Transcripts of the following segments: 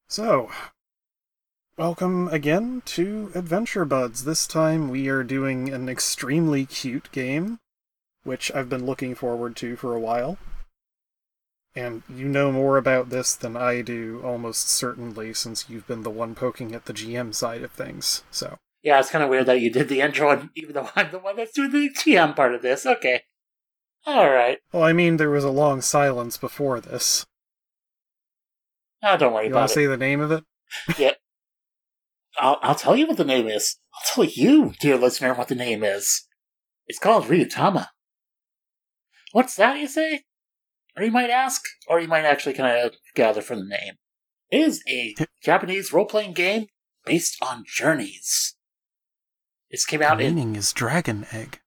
So, welcome again to Adventure Buds. This time we are doing an extremely cute game, which I've been looking forward to for a while. And you know more about this than I do, almost certainly, since you've been the one poking at the GM side of things, so. Yeah, it's kind of weird that you did the intro, and even though I'm the one that's doing the GM part of this. Okay. Alright. Well, I mean, there was a long silence before this. Oh, don't worry You want about to it. say the name of it? Yeah. I'll tell you what the name is. I'll tell you, dear listener, what the name is. It's called Ryutama. What's that, you say? Or you might ask, or you might actually kind of gather from the name. It is a Japanese role-playing game based on journeys. It came out The meaning is dragon egg.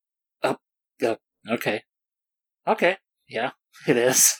Okay. Okay. Yeah, it is.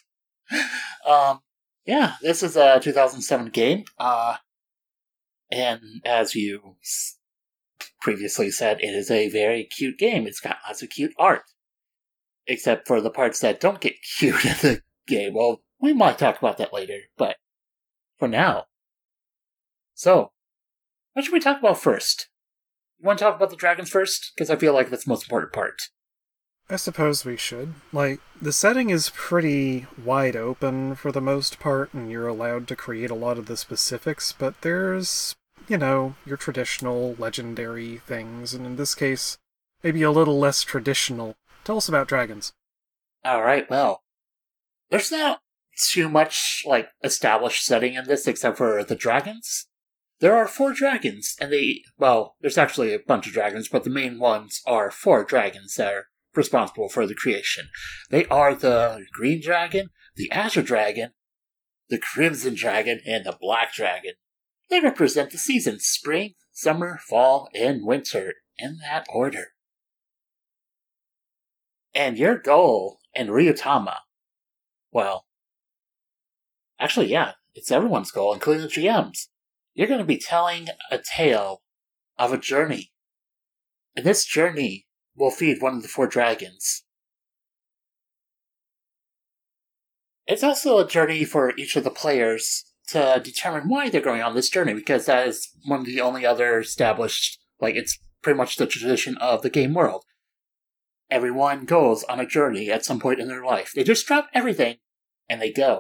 Yeah, this is a 2007 game. And as you previously said, it is a very cute game. It's got lots of cute art. Except for the parts that don't get cute in the game. Well, we might talk about that later, but for now. So, what should we talk about first? You want to talk about the dragons first? Because I feel like that's the most important part. I suppose we should. The setting is pretty wide open for the most part, and you're allowed to create a lot of the specifics, but there's, your traditional, legendary things, and in this case, maybe a little less traditional. Tell us about dragons. Alright, well, there's not too much, established setting in this except for the dragons. There are 4 dragons, and there's actually a bunch of dragons, but the main ones are 4 dragons that are responsible for the creation. They are the Green Dragon, the Azure Dragon, the Crimson Dragon, and the Black Dragon. They represent the seasons: spring, summer, fall, and winter, in that order. And your goal in Ryutama, it's everyone's goal, including the GMs. You're going to be telling a tale of a journey. And this journey will feed one of the 4 dragons. It's also a journey for each of the players to determine why they're going on this journey, because that is one of the only other established, it's pretty much the tradition of the game world. Everyone goes on a journey at some point in their life. They just drop everything, and they go.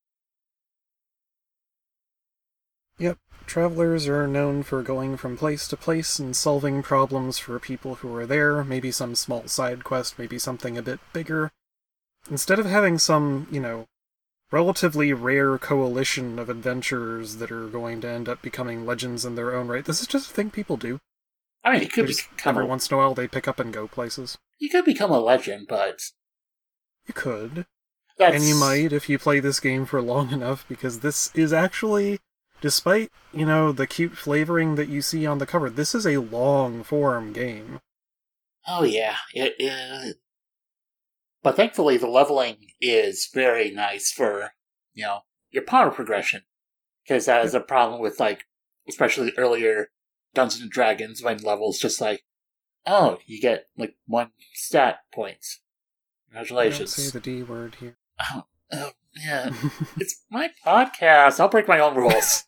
Yep, travelers are known for going from place to place and solving problems for people who are there, maybe some small side quest, maybe something a bit bigger. Instead of having some, relatively rare coalition of adventurers that are going to end up becoming legends in their own right, this is just a thing people do. I mean, it could become every once in a while they pick up and go places. You could become a legend, but you could. And you might if you play this game for long enough, because this is actually, despite, the cute flavoring that you see on the cover, this is a long-form game. Oh yeah, it is. But thankfully the leveling is very nice for, your power progression. Because that is a problem with, especially earlier Dungeons & Dragons, when levels just you get, 1 stat point. Congratulations. Don't say the D word here. Oh yeah. It's my podcast. I'll break my own rules.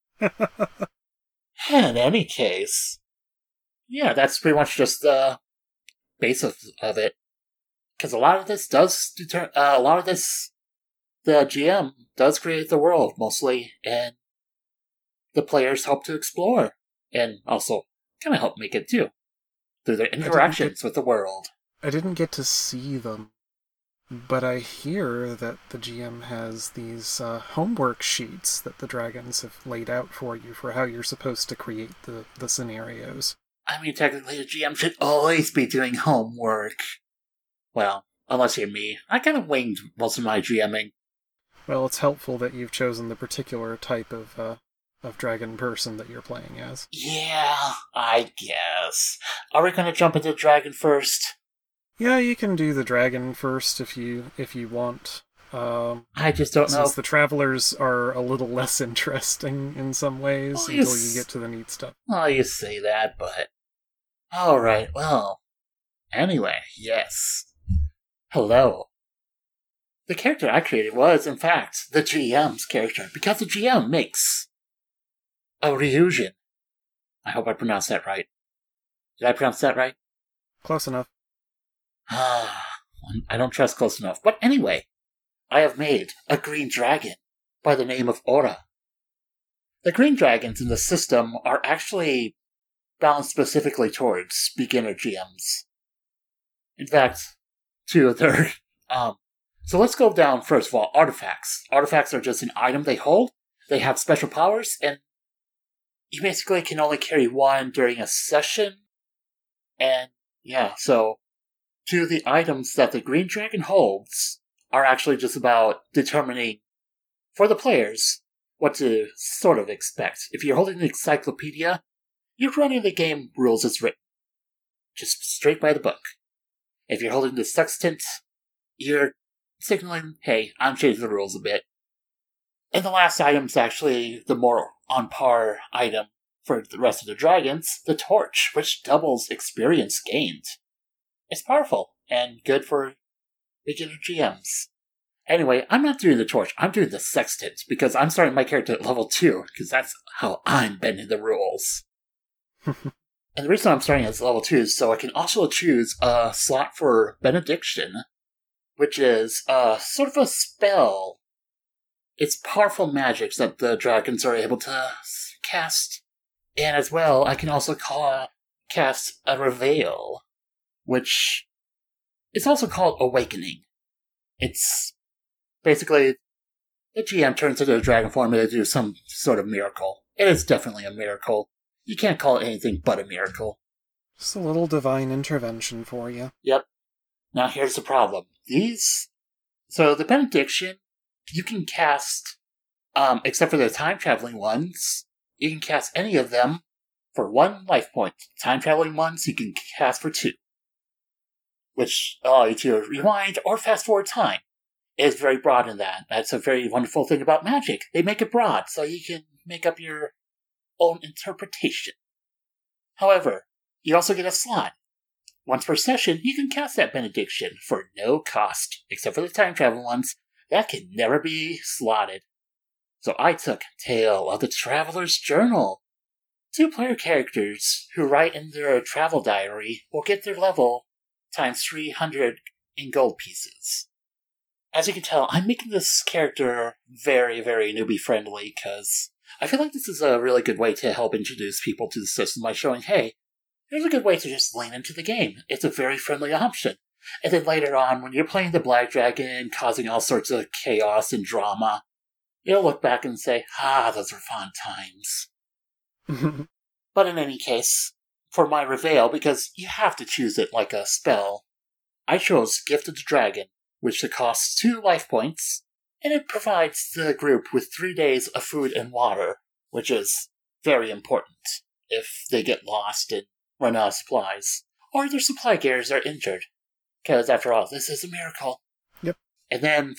In any case, yeah, that's pretty much just the base of it. Because a lot of this the GM does create the world, mostly, and the players help to explore, and also kind of help make it too, through their interactions with the world. I didn't get to see them, but I hear that the GM has these homework sheets that the dragons have laid out for you for how you're supposed to create the scenarios. I mean, technically the GM should always be doing homework. Well, unless you're me. I kind of winged most of my GMing. Well, it's helpful that you've chosen the particular type of dragon person that you're playing as. Yeah, I guess. Are we going to jump into dragon first? Yeah, you can do the dragon first if you want. I just don't know. Since the travelers are a little less interesting in some ways until you get to the neat stuff. Well, you say that, but... Alright, well... Anyway, yes. Hello. The character I created was, in fact, the GM's character, because the GM makes a Ryujin. I hope I pronounced that right. Did I pronounce that right? Close enough. I don't trust close enough. But anyway, I have made a green dragon by the name of Aura. The green dragons in the system are actually balanced specifically towards beginner GMs. In fact, two of their... So let's go down, first of all, artifacts. Artifacts are just an item they hold. They have special powers, and you basically can only carry one during a session. And, yeah, so two of the items that the green dragon holds are actually just about determining, for the players, what to sort of expect. If you're holding an encyclopedia, you're running the game rules as written. Just straight by the book. If you're holding the sextant, you're signaling, hey, I'm changing the rules a bit. And the last item's actually the more on-par item for the rest of the dragons, the torch, which doubles experience gained. It's powerful, and good for beginner GMs. Anyway, I'm not doing the torch, I'm doing the sextant, because I'm starting my character at level 2, because that's how I'm bending the rules. And the reason I'm starting at level 2 is so I can also choose a slot for Benediction, which is sort of a spell. It's powerful magic that the dragons are able to cast. And as well, I can also cast a Reveal, which is also called Awakening. It's basically the GM turns into a dragon form and they do some sort of miracle. It is definitely a miracle. You can't call it anything but a miracle. Just a little divine intervention for you. Yep. Now here's the problem. So the Benediction, you can cast, except for the time-traveling ones, you can cast any of them for 1 life point. Time-traveling ones, you can cast for 2. Which allow you to rewind or fast-forward time. It is very broad in that. That's a very wonderful thing about magic. They make it broad, so you can make up your own interpretation. However, you also get a slot. Once per session, you can cast that Benediction for no cost, except for the time travel ones. That can never be slotted. So I took Tale of the Traveler's Journal. 2-player characters who write in their travel diary will get their level times 300 in gold pieces. As you can tell, I'm making this character very, very newbie-friendly, because I feel like this is a really good way to help introduce people to the system by showing, hey, here's a good way to just lean into the game. It's a very friendly option. And then later on, when you're playing the Black Dragon, causing all sorts of chaos and drama, you'll look back and say, those were fun times. But in any case, for my Reveal, because you have to choose it like a spell, I chose Gift of the Dragon, which costs 2 life points, and it provides the group with 3 days of food and water, which is very important if they get lost and run out of supplies, or their supply gears are injured. Because after all, this is a miracle. Yep. And then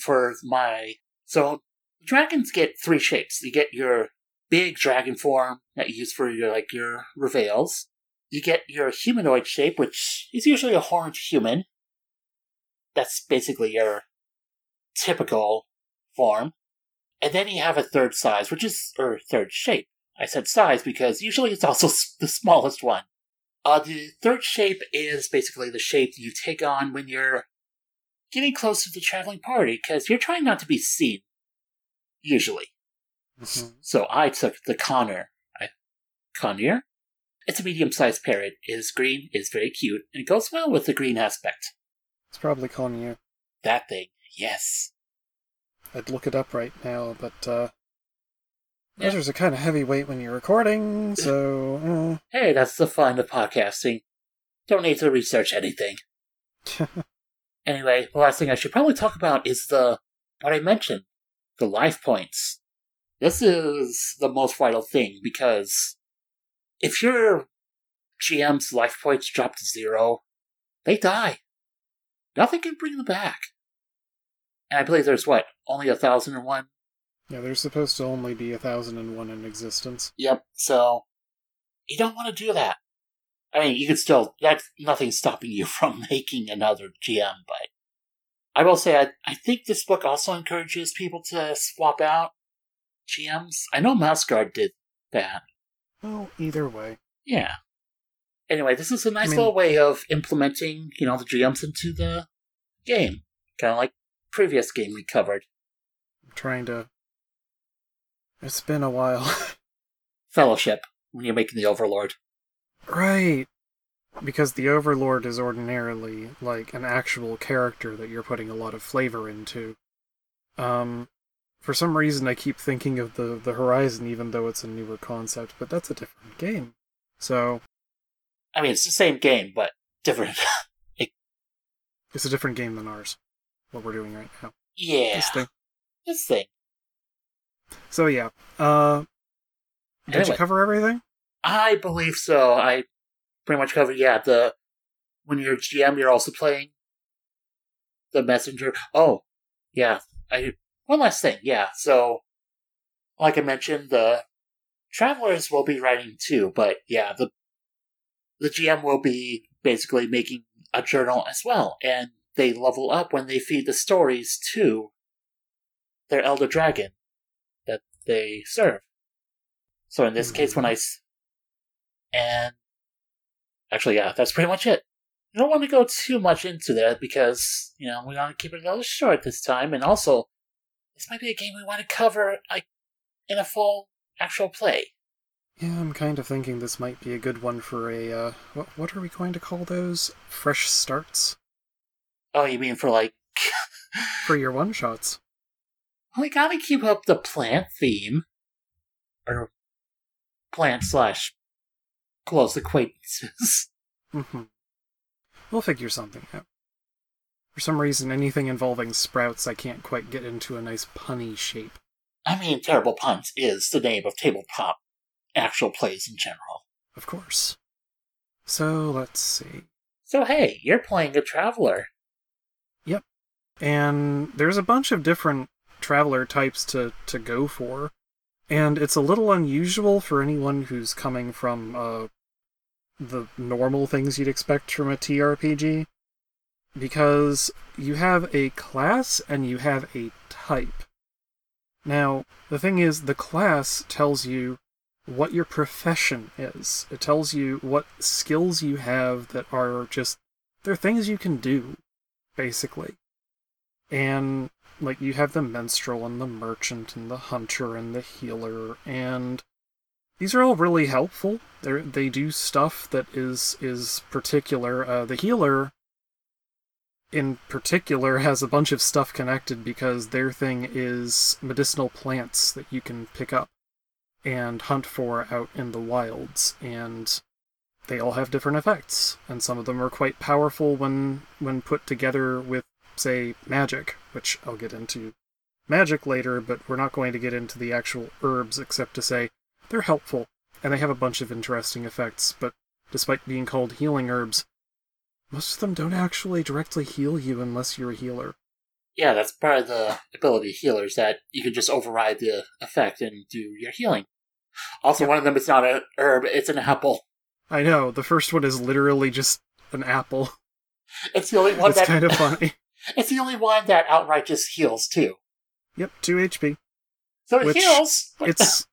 so dragons get 3 shapes. You get your big dragon form that you use for your Reveals. You get your humanoid shape, which is usually a horned human. That's basically your typical form. And then you have a third size, third shape. I said size because usually it's also the smallest one. The third shape is basically the shape you take on when you're getting close to the traveling party, because you're trying not to be seen, usually. Mm-hmm. So I took the Conure. Conure? It's a medium-sized parrot. It is green, it is very cute, and it goes well with the green aspect. It's probably Conure. That thing, yes. I'd look it up right now, but, measures are kind of heavyweight when you're recording, so... Hey, that's the fun of podcasting. Don't need to research anything. Anyway, the last thing I should probably talk about is what I mentioned, the life points. This is the most vital thing, because if your GM's life points drop to 0, they die. Nothing can bring them back. And I believe there's, only 1,001? Yeah, there's supposed to only be 1,001 in existence. Yep, so you don't want to do that. I mean, you can still, nothing's stopping you from making another GM, but I will say, I think this book also encourages people to swap out GMs. I know Mouse Guard did that. Well, either way. Yeah. Anyway, this is a nice I mean- little way of implementing, the GMs into the game. Kind of like previous game we covered. I'm trying to... It's been a while. Fellowship, when you're making the Overlord. Right! Because the Overlord is ordinarily, like, an actual character that you're putting a lot of flavor into. For some reason I keep thinking of the Horizon even though it's a newer concept, but that's a different game. So... I mean, it's the same game, but different. It's a different game than ours. What we're doing right now. Yeah. This thing. So yeah. Did Anyway. you cover everything? I believe so. I pretty much covered, when you're GM, you're also playing the messenger. Oh, yeah. One last thing, so, like I mentioned, the Travelers will be writing too, but the GM will be basically making a journal as well, and they level up when they feed the stories to their Elder Dragon that they serve. So in this case, and actually, that's pretty much it. I don't want to go too much into that because, we want to keep it a little short this time, and also, this might be a game we want to cover, in a full actual play. Yeah, I'm kind of thinking this might be a good one for a, what are we going to call those? Fresh starts? Oh, you mean for, For your one-shots. We gotta keep up the plant theme. Or plant/close acquaintances. Mm-hmm. We'll figure something out. For some reason, anything involving sprouts I can't quite get into a nice punny shape. I mean, Terrible Puns is the name of tabletop actual plays in general. Of course. So, let's see. So hey, you're playing a Traveler. Yep. And there's a bunch of different Traveler types to go for. And it's a little unusual for anyone who's coming from the normal things you'd expect from a TRPG. Because you have a class and you have a type. Now, the thing is, the class tells you what your profession is. It tells you what skills you have that are they're things you can do, basically. And, you have the minstrel and the merchant and the hunter and the healer, and these are all really helpful. They do stuff that is particular. The healer, in particular, has a bunch of stuff connected because their thing is medicinal plants that you can pick up and hunt for out in the wilds, and they all have different effects, and some of them are quite powerful when put together with, say, magic, which I'll get into magic later, but we're not going to get into the actual herbs except to say they're helpful, and they have a bunch of interesting effects, but despite being called healing herbs, most of them don't actually directly heal you unless you're a healer. Yeah, that's part of the ability of healers, that you can just override the effect and do your healing. Also, one of them is not an herb, it's an apple. I know, the first one is literally just an apple. It's the only one It's kind of funny. It's the only one that outright just heals, too. Yep, 2 HP. So it heals! It's...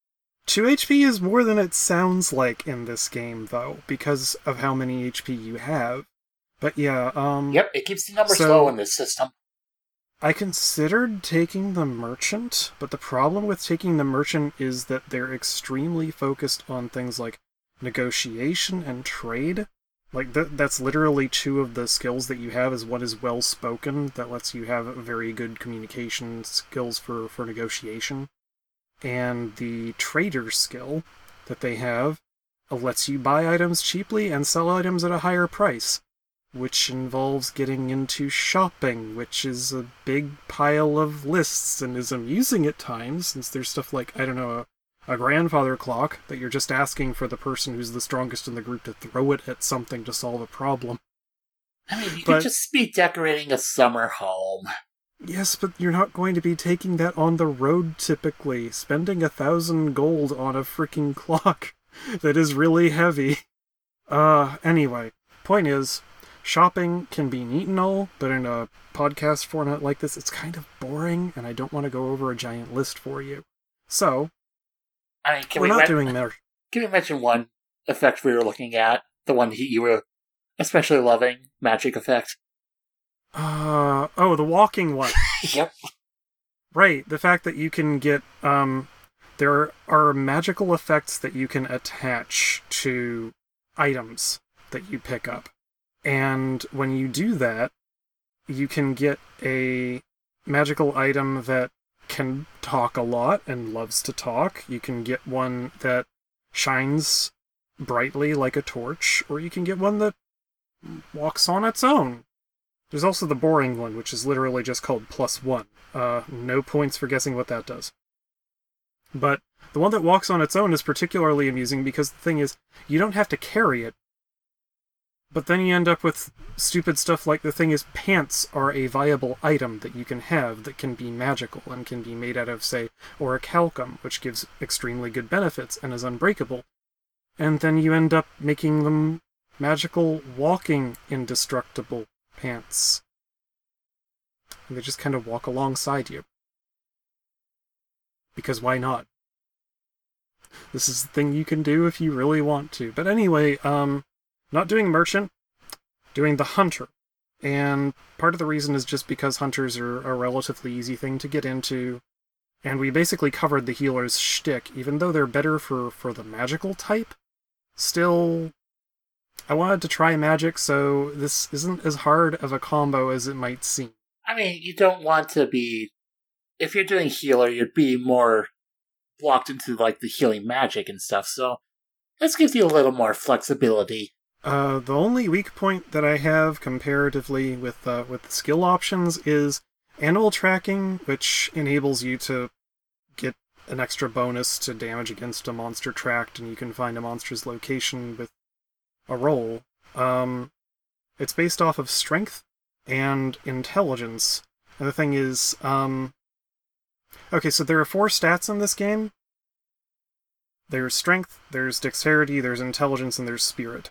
2 HP is more than it sounds like in this game, though, because of how many HP you have. But yeah, Yep, it keeps the numbers low in this system. I considered taking the merchant, but the problem with taking the merchant is that they're extremely focused on things like negotiation and trade. That's literally 2 of the skills that you have, is one is well-spoken, that lets you have very good communication skills for negotiation. And the trader skill that they have lets you buy items cheaply and sell items at a higher price, which involves getting into shopping, which is a big pile of lists and is amusing at times, since there's stuff like, I don't know, a grandfather clock that you're just asking for the person who's the strongest in the group to throw it at something to solve a problem. I mean, you could just be decorating a summer home. Yes, but you're not going to be taking that on the road typically. Spending 1,000 gold on a freaking clock that is really heavy. Anyway, point is, shopping can be neat and all, but in a podcast format like this, it's kind of boring, and I don't want to go over a giant list for you. So, I mean, we're not doing can you mention one effect we were looking at? The one you were especially loving, magic effect? Oh, the walking one. Yep. Right, the fact that you can get, there are magical effects that you can attach to items that you pick up. And when you do that, you can get a magical item that can talk a lot and loves to talk. You can get one that shines brightly like a torch, or you can get one that walks on its own. There's also the boring one, which is literally just called +1. No points for guessing what that does. But the one that walks on its own is particularly amusing because the thing is, you don't have to carry it. But then you end up with stupid stuff like the thing is, pants are a viable item that you can have that can be magical and can be made out of, say, orichalcum, which gives extremely good benefits and is unbreakable. And then you end up making them magical, walking, indestructible pants. And they just kind of walk alongside you. Because why not? This is the thing you can do if you really want to. But anyway, not doing merchant, doing the hunter. And part of the reason is just because hunters are a relatively easy thing to get into. And we basically covered the healer's shtick, even though they're better for the magical type. Still, I wanted to try magic, so this isn't as hard of a combo as it might seem. I mean, you don't want to be... If you're doing healer, you'd be more blocked into, like, the healing magic and stuff, so this gives you a little more flexibility. The only weak point that I have comparatively with the skill options is animal tracking, which enables you to get an extra bonus to damage against a monster tracked, and you can find a monster's location with a roll. It's based off of strength and intelligence. And the thing is, okay, so there are 4 stats in this game. There's strength, there's dexterity, there's intelligence, and there's spirit.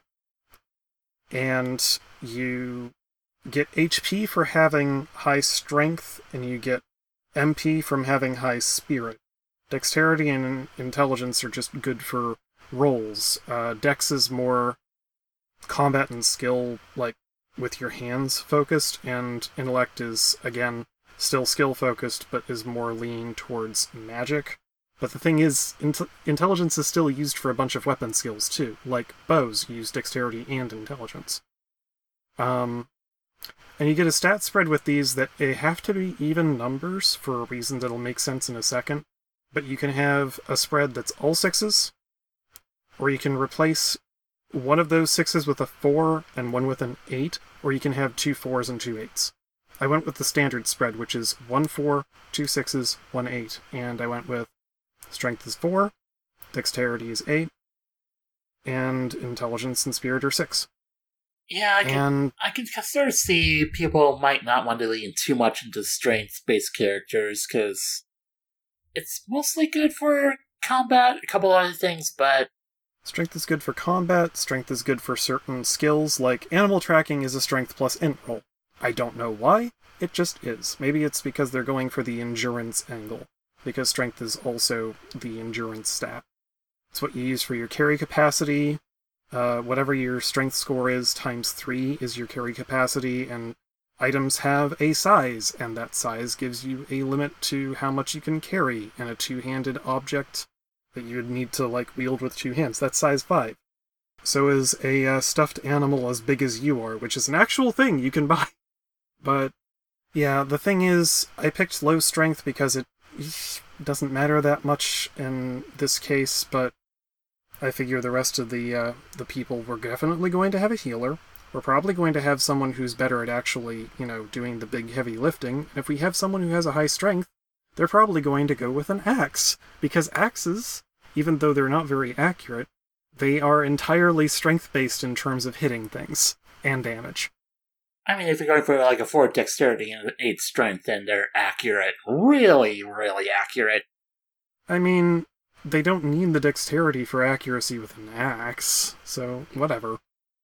And you get HP for having high strength, and you get MP from having high spirit. Dexterity and intelligence are just good for rolls. Dex is more combat and skill, like, with your hands focused, and intellect is, again, still skill focused, but is more leaning towards magic. But the thing is, intelligence is still used for a bunch of weapon skills, too. Like, bows use dexterity and intelligence. And you get a stat spread with these that they have to be even numbers for a reason that'll make sense in a second. But you can have a spread that's all 6s, or you can replace one of those 6s with a 4 and one with an 8, or you can have 2 4s and 2 8s. I went with the standard spread, which is 1 4, 2 6s, 1 8, and I went with strength is 4, dexterity is 8, and intelligence and spirit are 6. Yeah, I can sort of see people might not want to lean too much into strength-based characters, because it's mostly good for combat, a couple other things, but... Strength is good for combat, strength is good for certain skills, like animal tracking is a strength plus int roll. I don't know why, it just is. Maybe it's because they're going for the endurance angle, because strength is also the endurance stat. It's what you use for your carry capacity. Whatever your strength score is, times 3 is your carry capacity, and items have a size, and that size gives you a limit to how much you can carry, and a 2-handed object that you would need to, like, wield with 2 hands. That's size 5. So is a stuffed animal as big as you are, which is an actual thing you can buy. But, yeah, the thing is, I picked low strength because it doesn't matter that much in this case, but I figure the rest of the people were definitely going to have a healer. We're probably going to have someone who's better at actually, doing the big heavy lifting. And if we have someone who has a high strength, they're probably going to go with an axe. Because axes, even though they're not very accurate, they are entirely strength-based in terms of hitting things and damage. I mean, if you're going for like a 4 dexterity and an 8 strength, then they're accurate. Really, really accurate. I mean, they don't need the dexterity for accuracy with an axe, so whatever.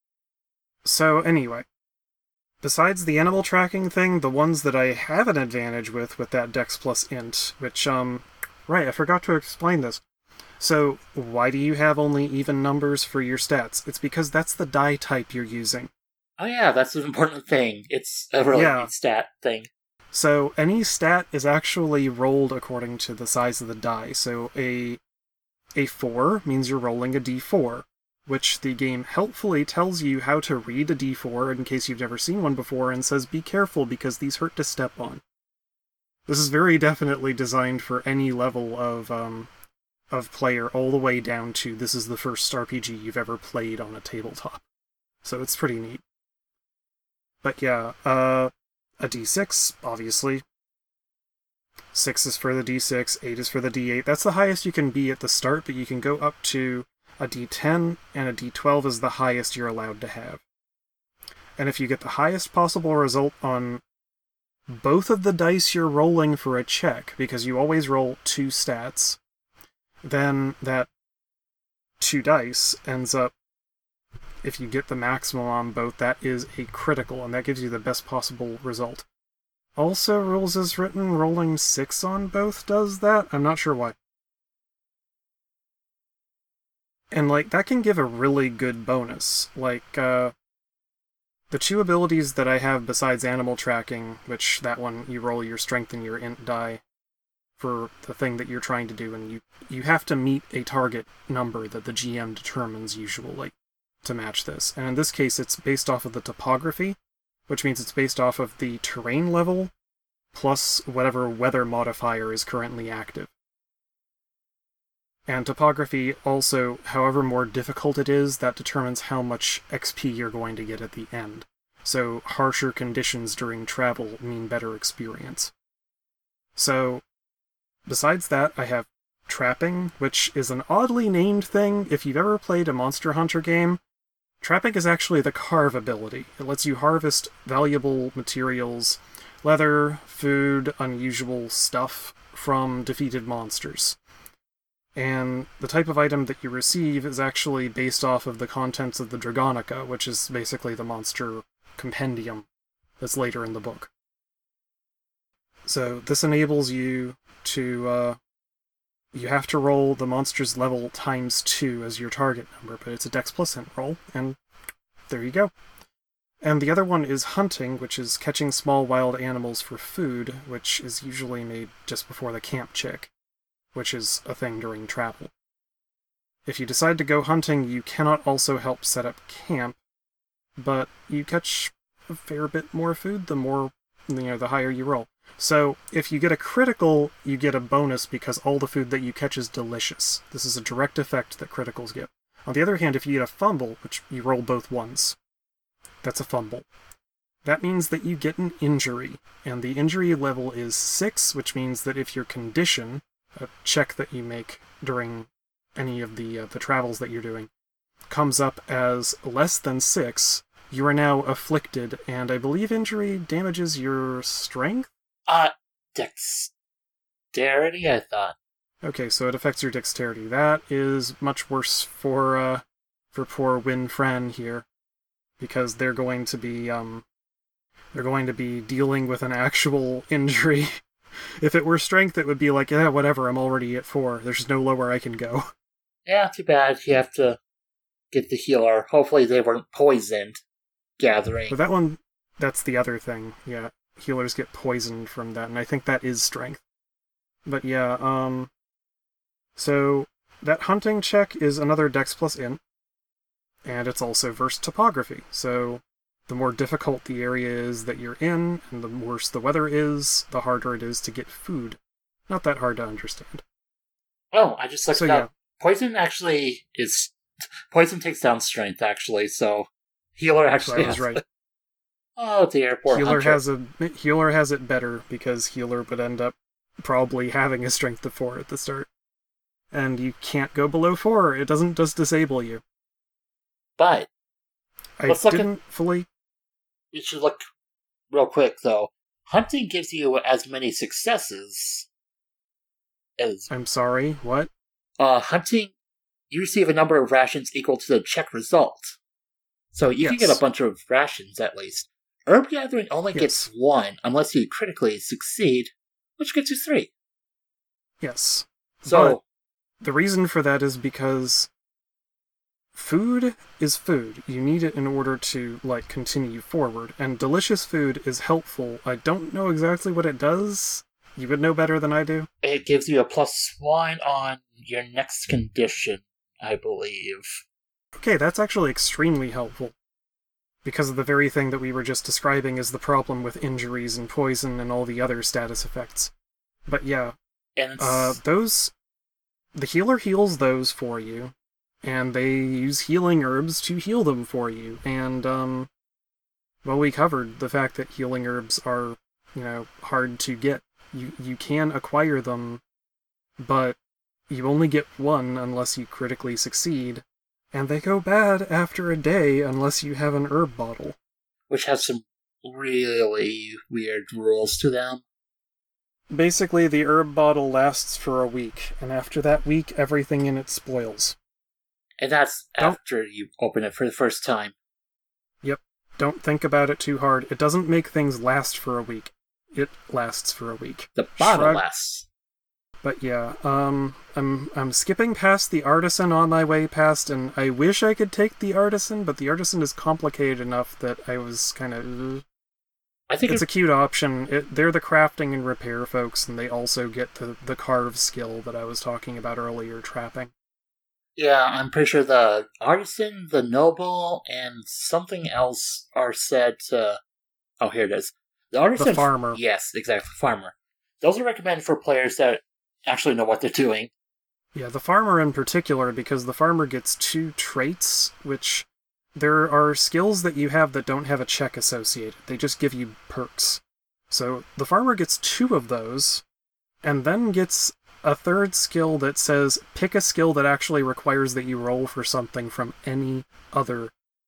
So anyway, besides the animal tracking thing, the ones that I have an advantage with that dex plus int, which, right, I forgot to explain this. So, why do you have only even numbers for your stats? It's because that's the die type you're using. Oh yeah, that's an important thing. It's a really neat stat thing. So, any stat is actually rolled according to the size of the die. So, a 4 means you're rolling a d4, which the game helpfully tells you how to read a d4 in case you've never seen one before, and says be careful because these hurt to step on. This is very definitely designed for any level of player, all the way down to this is the first RPG you've ever played on a tabletop. So it's pretty neat. But yeah, a d6, obviously. 6 is for the d6, 8 is for the d8. That's the highest you can be at the start, but you can go up to a d10, and a d12 is the highest you're allowed to have. And if you get the highest possible result on both of the dice you're rolling for a check, because you always roll 2 stats, then that 2 dice ends up, if you get the maximum on both, that is a critical, and that gives you the best possible result. Also, rules as written, rolling 6 on both does that? I'm not sure why. And, that can give a really good bonus. The 2 abilities that I have besides animal tracking, which that one, you roll your strength and your int die for the thing that you're trying to do, and you have to meet a target number that the GM determines usually to match this. And in this case, it's based off of the topography, which means it's based off of the terrain level, plus whatever weather modifier is currently active. And topography also, however more difficult it is, that determines how much XP you're going to get at the end. So harsher conditions during travel mean better experience. So, besides that, I have trapping, which is an oddly named thing. If you've ever played a Monster Hunter game, trapping is actually the carve ability. It lets you harvest valuable materials, leather, food, unusual stuff from defeated monsters. And the type of item that you receive is actually based off of the contents of the Dragonica, which is basically the monster compendium that's later in the book. So this enables you to, you have to roll the monster's level times 2 as your target number, but it's a Dex plus Int roll, and there you go. And the other one is hunting, which is catching small wild animals for food, which is usually made just before the camp check, which is a thing during travel. If you decide to go hunting, you cannot also help set up camp, but you catch a fair bit more food the higher you roll. So, if you get a critical, you get a bonus because all the food that you catch is delicious. This is a direct effect that criticals give. On the other hand, if you get a fumble, which you roll both ones, that's a fumble. That means that you get an injury, and the injury level is 6, which means that if your condition, a check that you make during any of the travels that you're doing, comes up as less than 6, you are now afflicted, and I believe injury damages your strength? Dexterity, I thought. Okay, so it affects your dexterity. That is much worse for poor Winfran here, because they're going to be dealing with an actual injury. If it were strength, it would be like, yeah, whatever, I'm already at 4. There's no lower I can go. Yeah, too bad. You have to get the healer. Hopefully they weren't poisoned gathering. But that one, that's the other thing. Yeah, healers get poisoned from that, and I think that is strength. But yeah, so that hunting check is another Dex plus Int, and it's also versus topography. So the more difficult the area is that you're in, and the worse the weather is, the harder it is to get food. Not that hard to understand. Oh, I just looked it up. Yeah. Poison takes down strength, actually, so healer actually I was right. Oh dear, poor Healer Hunter. Healer has it better, because healer would end up probably having a strength of 4 at the start. And you can't go below 4, it doesn't just disable you. But You should look real quick, though. Hunting gives you as many successes as... I'm sorry, what? Hunting, you receive a number of rations equal to the check result. So you can get a bunch of rations, at least. Herb Gathering only gets 1, unless you critically succeed, which gets you 3. Yes. So, The reason for that is because food is food. You need it in order to, like, continue forward. And delicious food is helpful. I don't know exactly what it does. You would know better than I do. It gives you a +1 on your next condition, I believe. Okay, that's actually extremely helpful. Because of the very thing that we were just describing is the problem with injuries and poison and all the other status effects. But yeah, And the healer heals those for you, and they use healing herbs to heal them for you. And, well, we covered the fact that healing herbs are, hard to get. You can acquire them, but you only get one unless you critically succeed, and they go bad after a day unless you have an herb bottle. which has some really weird rules to them. Basically, the herb bottle lasts for a week, and after that week, everything in it spoils. And that's after you open it for the first time. Yep. Don't think about it too hard. It doesn't make things last for a week. It lasts for a week. The bottle Shrug. lasts. But yeah, I'm skipping past the artisan on my way past, and I wish I could take the artisan, but the artisan is complicated enough that I was kind of... I think It's a cute option. They're the crafting and repair folks, and they also get the carve skill that I was talking about earlier, trapping. Yeah, I'm pretty sure the artisan, the noble, and something else are said to... Oh, here it is. The artisan... The farmer. Yes, exactly, farmer. Those are recommended for players that actually know what they're doing. Yeah, the farmer in particular, because the farmer gets 2 traits, which... There are skills that you have that don't have a check associated. They just give you perks. So the farmer gets 2 of those, and then gets a 3rd skill that says, pick a skill that actually requires that you roll for something from any other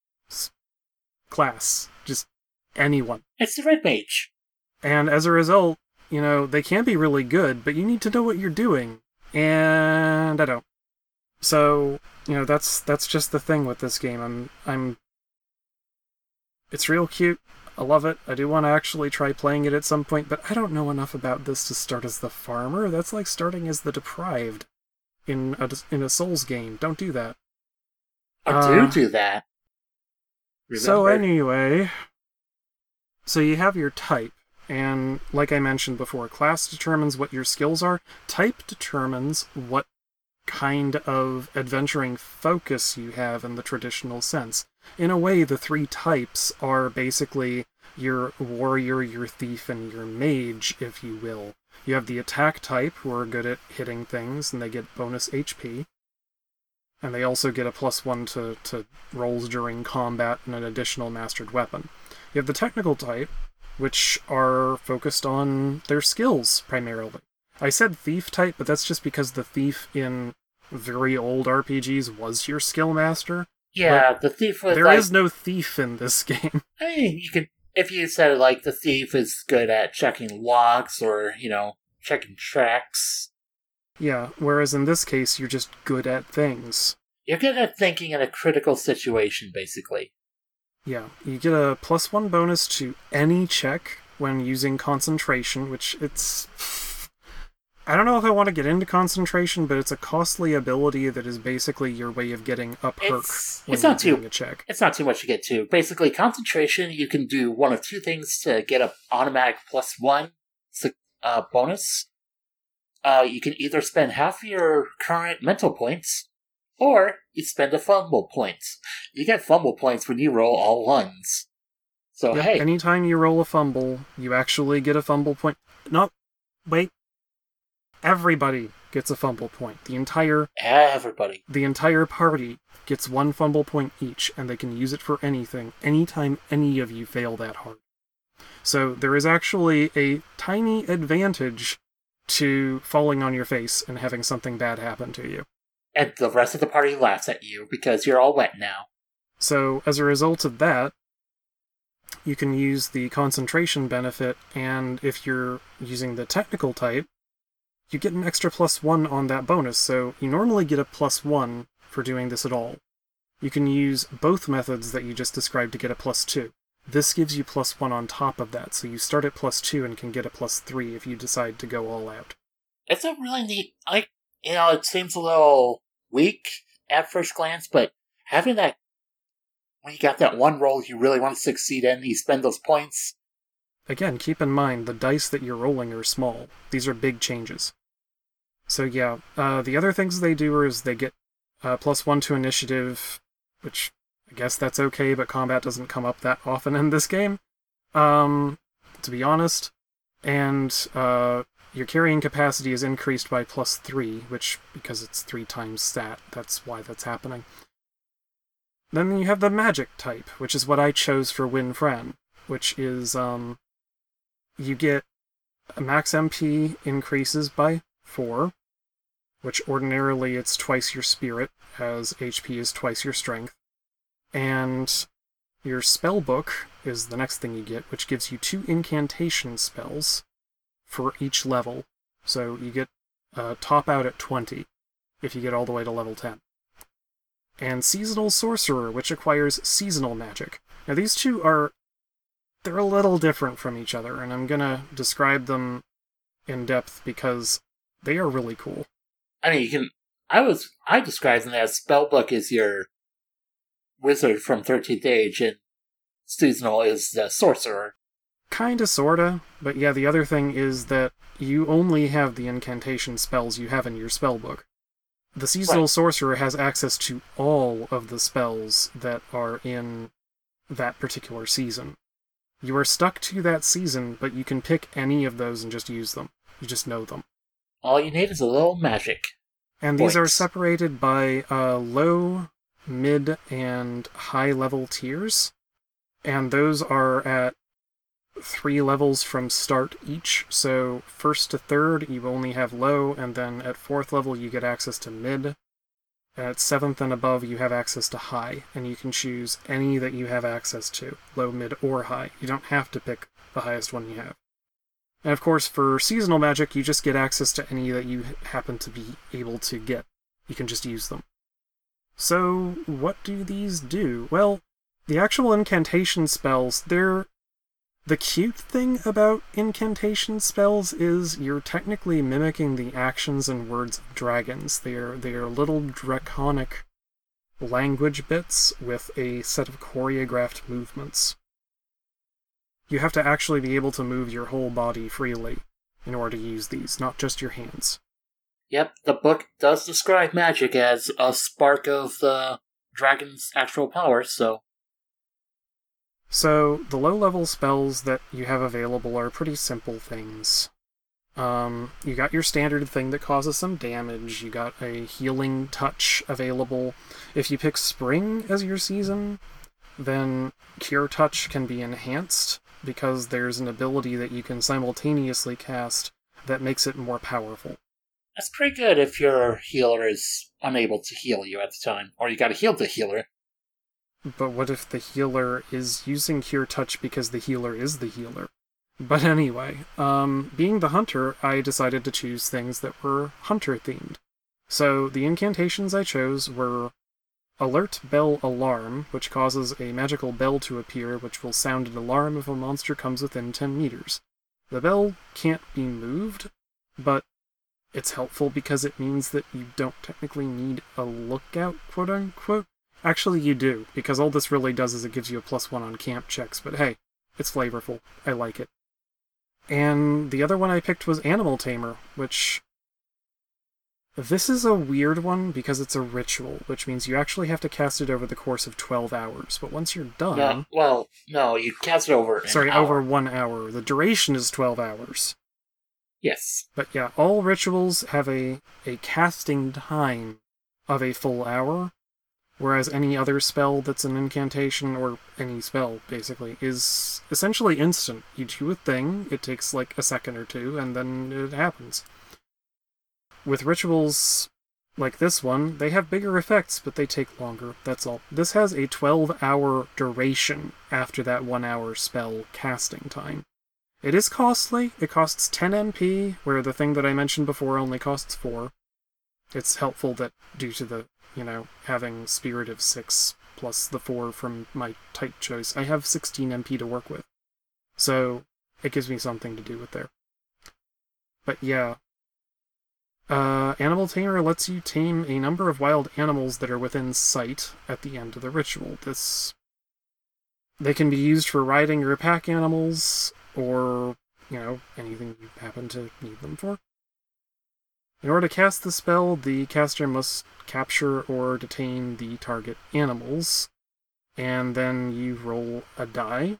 class. Just anyone. It's the red mage. And as a result, they can be really good, but you need to know what you're doing. And I don't. So, that's just the thing with this game. It's real cute. I love it. I do want to actually try playing it at some point, but I don't know enough about this to start as the farmer. That's like starting as the deprived in a Souls game. Don't do that. I do that. Remember? So anyway, so you have your type, and like I mentioned before, class determines what your skills are. Type determines what kind of adventuring focus you have in the traditional sense. In a way, the 3 types are basically your warrior, your thief, and your mage, if you will. You have the attack type, who are good at hitting things, and they get bonus HP. And they also get a +1 to rolls during combat and an additional mastered weapon. You have the technical type, which are focused on their skills, primarily. I said thief type, but that's just because the thief in very old RPGs was your skill master. Yeah, the thief was There is no thief in this game. I mean, you could... If you said, the thief is good at checking logs or, checking tracks. Yeah, whereas in this case, you're just good at things. You're good at thinking in a critical situation, basically. Yeah, you get a +1 bonus to any check when using concentration, which it's... I don't know if I want to get into concentration, but it's a costly ability that is basically your way of getting a perk when you're doing a check. It's not too much to get to. Basically, concentration, you can do one of 2 things to get an automatic +1 bonus. You can either spend half your current mental points, or you spend a fumble points. You get fumble points when you roll all 1s. So, Yep, hey. anytime you roll a fumble, you actually get a fumble point. Wait. Everybody gets a fumble point. Everybody. The entire party gets 1 fumble point each, and they can use it for anything, anytime any of you fail that hard. So there is actually a tiny advantage to falling on your face and having something bad happen to you. And the rest of the party laughs at you because you're all wet now. So as a result of that, you can use the concentration benefit, and if you're using the technical type, you get an extra +1 on that bonus, so you normally get a +1 for doing this at all. You can use both methods that you just described to get a +2. This gives you +1 on top of that, so you start at +2 and can get a +3 if you decide to go all out. It's a really neat... It seems a little weak at first glance, but having that, when you got that one roll you really want to succeed in, you spend those points. Again, keep in mind, the dice that you're rolling are small. These are big changes. So yeah, the other things they do is they get +1 to initiative, which I guess that's okay, but combat doesn't come up that often in this game, to be honest. And your carrying capacity is increased by +3, which, because it's 3 times stat, that's why that's happening. Then you have the magic type, which is what I chose for Winfran, which is, you get a max MP increases by 4, which ordinarily it's twice your spirit, as HP is twice your strength. And your spellbook is the next thing you get, which gives you 2 incantation spells for each level. So you get top out at 20 if you get all the way to level 10. And Seasonal Sorcerer, which acquires seasonal magic. Now these two they're a little different from each other, and I'm gonna describe them in depth because they are really cool. I mean, I described them as Spellbook is your wizard from 13th Age, and Seasonal is the sorcerer. Kinda, sorta, but yeah, the other thing is that you only have the incantation spells you have in your spellbook. The Seasonal Sorcerer has access to all of the spells that are in that particular season. You are stuck to that season, but you can pick any of those and just use them. You just know them. All you need is a little magic. And these are separated by low, mid, and high level tiers. And those are at 3 levels from start each. So 1st to 3rd, you only have low, and then at 4th level, you get access to mid. At 7th and above, you have access to high, and you can choose any that you have access to, low, mid, or high. You don't have to pick the highest one you have. And of course, for seasonal magic, you just get access to any that you happen to be able to get. You can just use them. So, what do these do? Well, the actual incantation spells, the cute thing about incantation spells is you're technically mimicking the actions and words of dragons. They are little draconic language bits with a set of choreographed movements. You have to actually be able to move your whole body freely in order to use these, not just your hands. Yep, the book does describe magic as a spark of the dragon's actual powers, so... So, the low-level spells that you have available are pretty simple things. You got your standard thing that causes some damage, you got a healing touch available. If you pick Spring as your season, then Cure Touch can be enhanced, because there's an ability that you can simultaneously cast that makes it more powerful. That's pretty good if your healer is unable to heal you at the time, or you gotta heal the healer. But what if the healer is using Cure Touch because the healer is the healer? But anyway, being the hunter, I decided to choose things that were hunter-themed. So the incantations I chose were Alert Bell Alarm, which causes a magical bell to appear which will sound an alarm if a monster comes within 10 meters. The bell can't be moved, but it's helpful because it means that you don't technically need a lookout, quote-unquote. Actually, you do, because all this really does is it gives you a +1 on camp checks, but hey, it's flavorful. I like it. And the other one I picked was Animal Tamer, which... This is a weird one because it's a ritual, which means you actually have to cast it over the course of 12 hours, but once you're done... No, you cast it over an hour. Over 1 hour. The duration is 12 hours. Yes. But yeah, all rituals have a casting time of a full hour, whereas any other spell that's an incantation, or any spell, basically, is essentially instant. You do a thing, it takes like a second or two, and then it happens. With rituals like this one, they have bigger effects, but they take longer, that's all. This has a 12-hour duration after that 1 hour spell casting time. It is costly. It costs 10 MP, where the thing that I mentioned before only costs 4. It's helpful that, due to the, having Spirit of 6 plus the 4 from my type choice, I have 16 MP to work with. So, it gives me something to do with there. But yeah, Animal Tamer lets you tame a number of wild animals that are within sight at the end of the ritual. They can be used for riding your pack animals, or, anything you happen to need them for. In order to cast the spell, the caster must capture or detain the target animals, and then you roll a die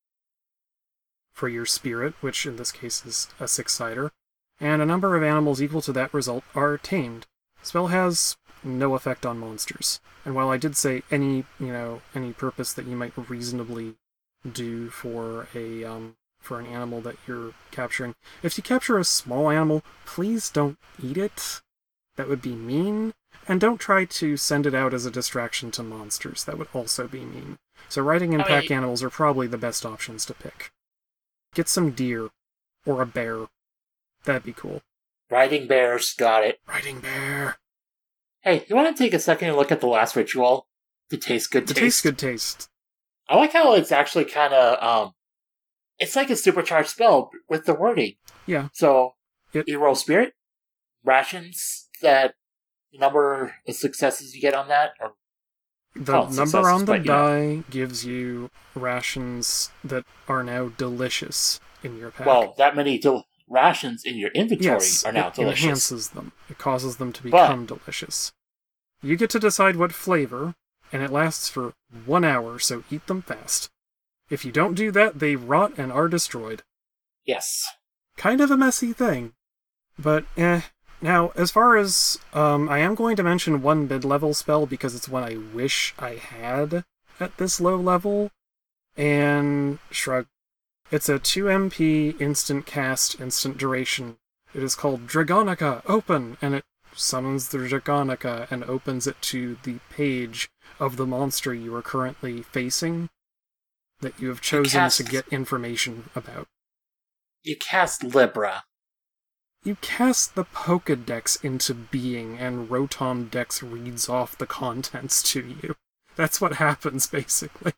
for your spirit, which in this case is a 6-sider, and a number of animals equal to that result are tamed. The spell has no effect on monsters, and while I did say any purpose that you might reasonably do for an animal that you're capturing, if you capture a small animal, please don't eat it. That would be mean. And don't try to send it out as a distraction to monsters. That would also be mean. So riding and pack animals are probably the best options to pick. Get some deer. Or a bear. That'd be cool. Riding bears, got it. Riding bear. Hey, you want to take a second and look at the last ritual? The Taste Good Taste? The Taste Good Taste. I like how it's actually kind of, it's like a supercharged spell with the wording. Yeah. So, you roll spirit, rations, that number of successes you get on that, or the number on the die gives you rations that are now delicious in your pack. Well, that many rations in your inventory are now delicious. It enhances them. It causes them to become delicious. You get to decide what flavor, and it lasts for 1 hour, so eat them fast. If you don't do that, they rot and are destroyed. Yes. Kind of a messy thing. But, Now, as far as, I am going to mention one mid-level spell because it's one I wish I had at this low level, and shrug. It's a 2 MP instant cast, instant duration. It is called Dragonica Open, and it summons the Dragonica and opens it to the page of the monster you are currently facing that you have chosen to get information about. You cast Libra. You cast the Pokedex into being, and Rotom Dex reads off the contents to you. That's what happens, basically.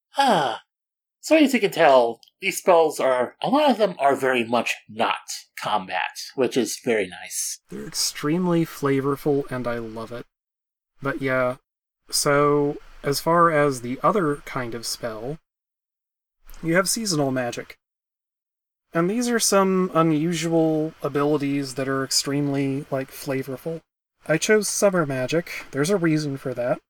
So as you can tell, these spells a lot of them are very much not combat, which is very nice. They're extremely flavorful, and I love it. But yeah, so as far as the other kind of spell, you have seasonal magic. And these are some unusual abilities that are extremely, flavorful. I chose summer magic. There's a reason for that.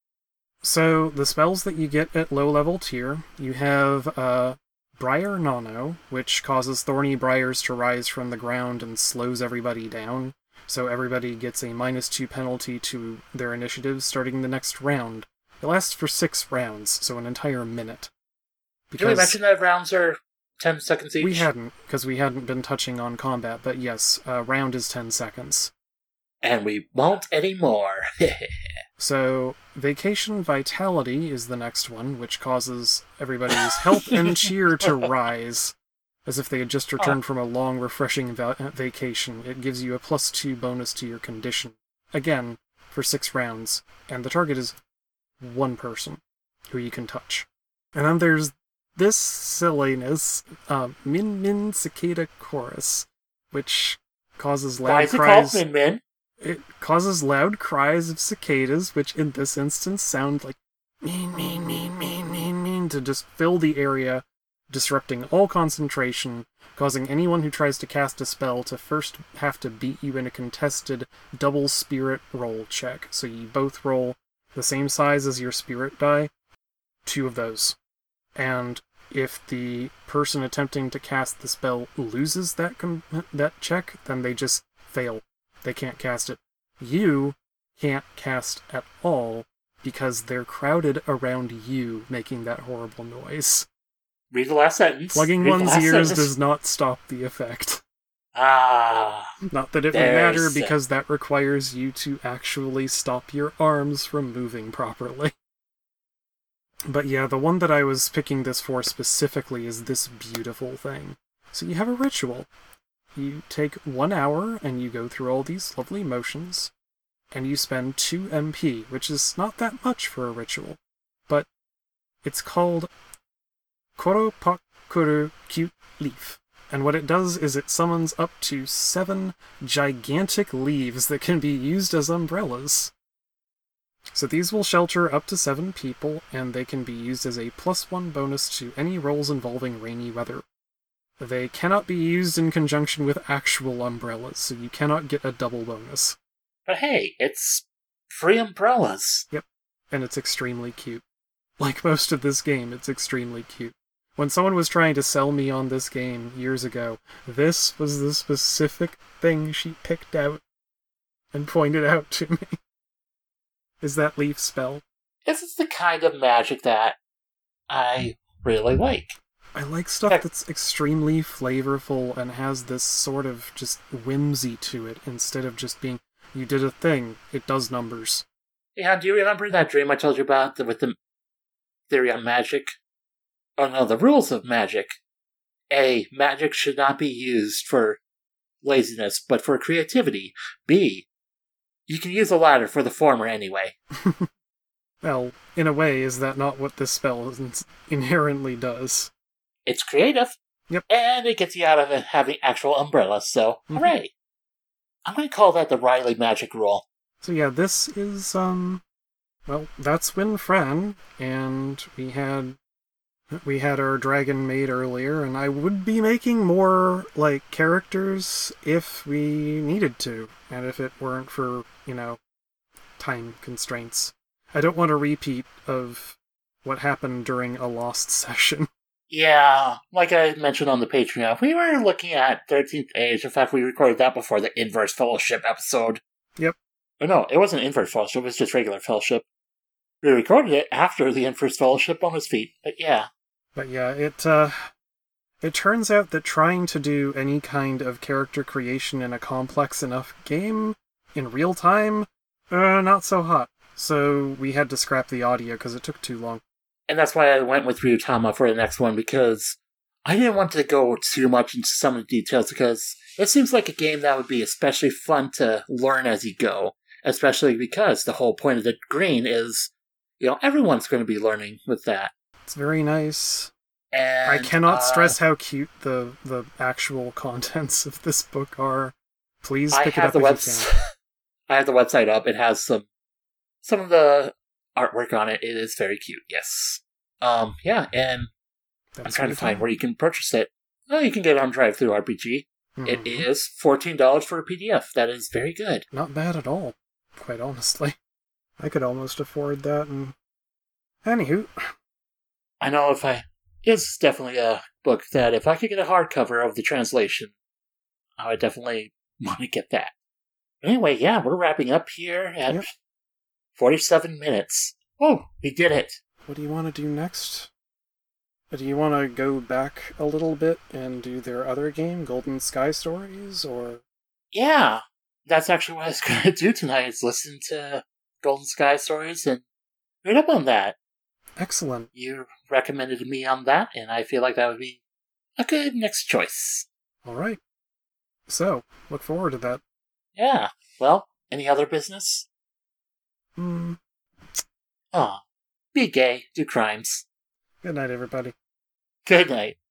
So, the spells that you get at low-level tier, you have, Briar Nono, which causes thorny briars to rise from the ground and slows everybody down, so everybody gets a -2 penalty to their initiative starting the next round. It lasts for 6 rounds, so an entire minute. Did we mention that rounds are 10 seconds each? We hadn't, because we hadn't been touching on combat, but yes, a round is 10 seconds. And we won't anymore. So, Vacation Vitality is the next one, which causes everybody's health and cheer to rise, as if they had just returned from a long, refreshing vacation. It gives you a +2 bonus to your condition. Again, for 6 rounds, and the target is one person, who you can touch. And then there's this silliness, Min Min Cicada Chorus, which causes loud cries. Why is it called Min Min? It causes loud cries of cicadas, which in this instance sound like mean, mean, mean, mean, mean, mean, to just fill the area, disrupting all concentration, causing anyone who tries to cast a spell to first have to beat you in a contested double spirit roll check. So you both roll the same size as your spirit die, 2 of those. And if the person attempting to cast the spell loses that check, then they just fail. They can't cast it. You can't cast at all because they're crowded around you making that horrible noise. Read the last sentence. Plugging one's ears does not stop the effect. Not that it would matter, because that requires you to actually stop your arms from moving properly. But yeah, the one that I was picking this for specifically is this beautiful thing. So you have a ritual. You take 1 hour, and you go through all these lovely motions, and you spend 2 MP, which is not that much for a ritual. But it's called Koropakuru Cute Leaf, And what it does is it summons up to 7 gigantic leaves that can be used as umbrellas. So these will shelter up to 7 people, and they can be used as a +1 bonus to any rolls involving rainy weather. They cannot be used in conjunction with actual umbrellas, so you cannot get a double bonus. But hey, it's free umbrellas. Yep, and it's extremely cute. Like most of this game, it's extremely cute. When someone was trying to sell me on this game years ago, this was the specific thing she picked out and pointed out to me. Is that leaf spell? This is the kind of magic that I really like. I like stuff that's extremely flavorful and has this sort of just whimsy to it, instead of just being, you did a thing, it does numbers. Yeah, do you remember that dream I told you about with the theory on magic? Oh no, the rules of magic. A, magic should not be used for laziness, but for creativity. B, you can use a ladder for the former anyway. Well, in a way, is that not what this spell inherently does? It's creative. Yep. And it gets you out of having actual umbrellas, so hooray. I'm going to call that the Riley magic rule. So yeah, this is, well, that's Winfran, and we had our dragon made earlier, and I would be making more, like, characters if we needed to, and if it weren't for, time constraints. I don't want a repeat of what happened during a lost session. Yeah, like I mentioned on the Patreon, we were looking at 13th Age. In fact, we recorded that before the Inverse Fellowship episode. Yep. Or no, it wasn't Inverse Fellowship, it was just regular Fellowship. We recorded it after the Inverse Fellowship bonus feat, but yeah. But yeah, it turns out that trying to do any kind of character creation in a complex enough game in real time, not so hot. So we had to scrap the audio because it took too long. And that's why I went with Ryutama for the next one, because I didn't want to go too much into some of the details, because it seems like a game that would be especially fun to learn as you go, especially because the whole point of the green is, everyone's going to be learning with that. It's very nice. And I cannot stress how cute the actual contents of this book are. Please pick it up if you can. I have the website up. It has some of the artwork on it. It is very cute, yes. Yeah, and I'm trying to find where you can purchase it. Well, you can get it on DriveThruRPG. Mm-hmm. It is $14 for a PDF. That is very good. Not bad at all, quite honestly. I could almost afford that. And anywho, I know it's definitely a book that if I could get a hardcover of the translation, I would definitely want to get that. Anyway, yeah, we're wrapping up here at 47 minutes. Oh, we did it. What do you want to do next? Do you want to go back a little bit and do their other game, Golden Sky Stories, or? Yeah, that's actually what I was going to do tonight, is listen to Golden Sky Stories and read up on that. Excellent. You recommended me on that, and I feel like that would be a good next choice. All right. So, look forward to that. Yeah. Well, any other business? Be gay, do crimes. Good night, everybody. Good night.